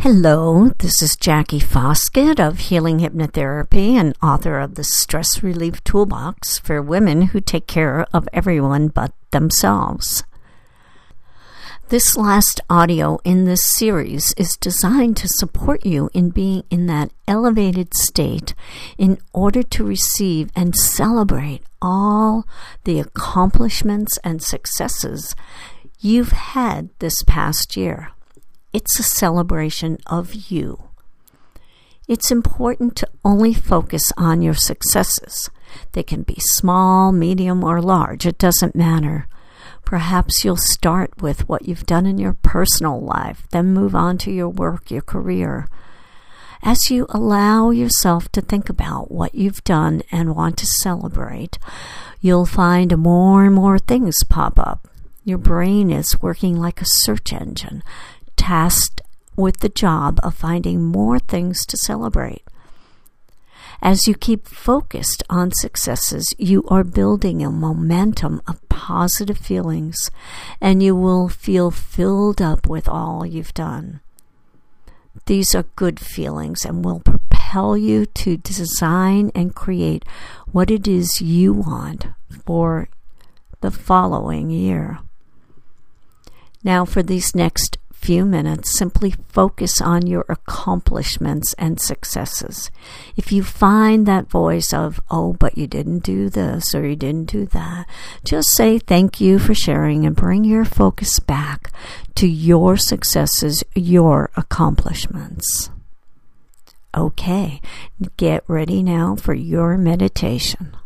Hello, this is Jackie Foskett of Healing Hypnotherapy and author of the Stress Relief Toolbox for women who take care of everyone but themselves. This last audio in this series is designed to support you in being in that elevated state in order to receive and celebrate all the accomplishments and successes you've had this past year. It's a celebration of you. It's important to only focus on your successes. They can be small, medium, or large. It doesn't matter. Perhaps you'll start with what you've done in your personal life, then move on to your work, your career. As you allow yourself to think about what you've done and want to celebrate, you'll find more and more things pop up. Your brain is working like a search engine, tasked with the job of finding more things to celebrate. As you keep focused on successes, you are building a momentum of positive feelings, and you will feel filled up with all you've done. These are good feelings and will propel you to design and create what it is you want for the following year. Now, for these next few minutes, simply focus on your accomplishments and successes. If you find that voice of, oh, but you didn't do this or you didn't do that, just say thank you for sharing and bring your focus back to your successes, your accomplishments. Okay, get ready now for your meditation.